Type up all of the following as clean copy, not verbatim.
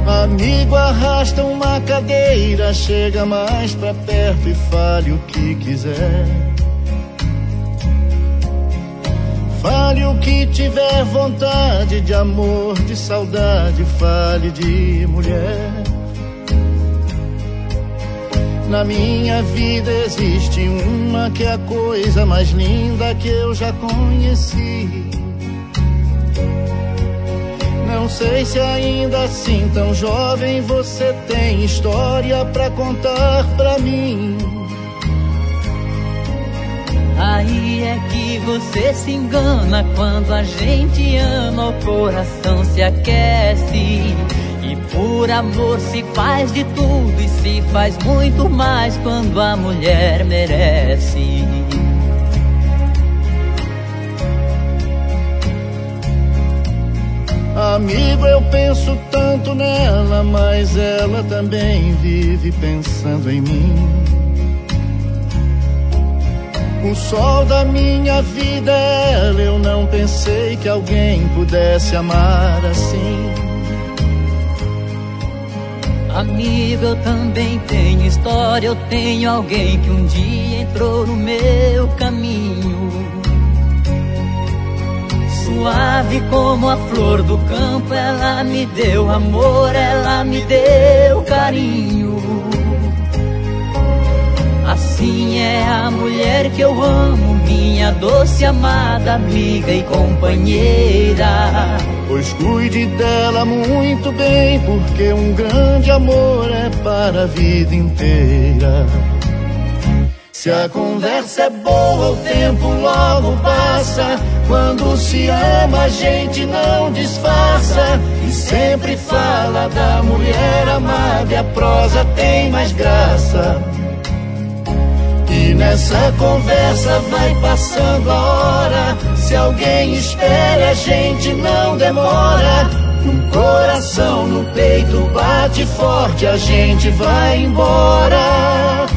Amigo, arrasta uma cadeira, chega mais pra perto e fale o que quiser. Fale o que tiver vontade, de amor, de saudade, fale de mulher. Na minha vida existe uma que é a coisa mais linda que eu já conheci. Não sei se ainda assim tão jovem você tem história pra contar pra mim. Aí é que você se engana, quando a gente ama o coração se aquece. E por amor se faz de tudo e se faz muito mais quando a mulher merece. Amigo, eu penso tanto nela, mas ela também vive pensando em mim. O sol da minha vida é ela, eu não pensei que alguém pudesse amar assim. Amigo, eu também tenho história, eu tenho alguém que um dia entrou no meu caminho. Suave como a flor do campo, ela me deu amor, ela me deu carinho. Assim é a mulher que eu amo, minha doce amada amiga e companheira. Pois cuide dela muito bem, porque um grande amor é para a vida inteira. Se a conversa é boa, o tempo logo passa. Quando se ama, a gente não disfarça. E sempre fala da mulher amada, e a prosa tem mais graça. E nessa conversa vai passando a hora. Se alguém espera, a gente não demora. Um coração no peito bate forte, a gente vai embora.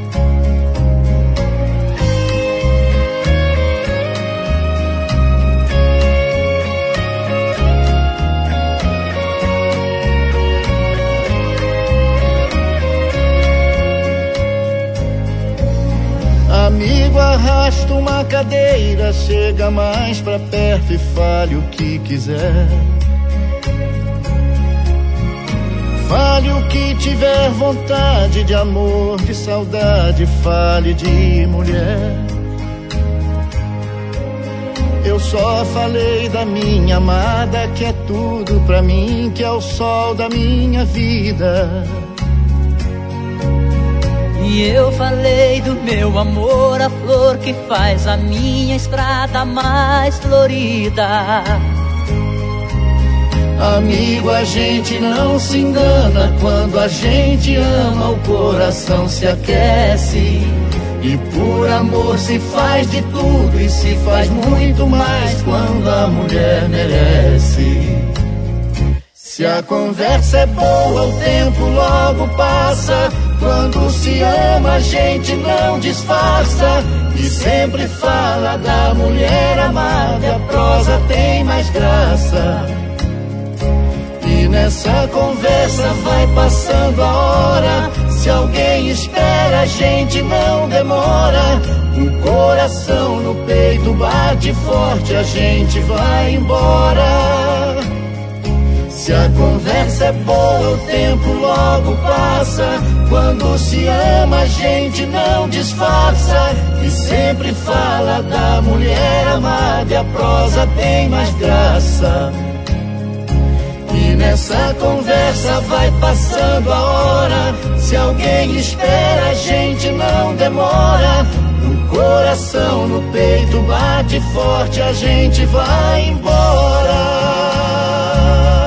Amigo, arrasta uma cadeira, chega mais pra perto e fale o que quiser. Fale o que tiver vontade, de amor, de saudade, fale de mulher. Eu só falei da minha amada, que é tudo pra mim, que é o sol da minha vida. E eu falei do meu amor, a flor que faz a minha estrada mais florida. Amigo, a gente não se engana, quando a gente ama o coração se aquece. E por amor se faz de tudo e se faz muito mais quando a mulher merece. Se a conversa é boa, o tempo logo passa. Quando se ama, a gente não disfarça. E sempre fala da mulher amada, e a prosa tem mais graça. E nessa conversa vai passando a hora. Se alguém espera, a gente não demora. Um coração no peito bate forte, a gente vai embora. Se a conversa é boa, o tempo logo passa. Quando se ama, a gente não disfarça. E sempre fala da mulher amada, e a prosa tem mais graça. E nessa conversa vai passando a hora. Se alguém espera, a gente não demora. Um coração no peito bate forte, a gente vai embora.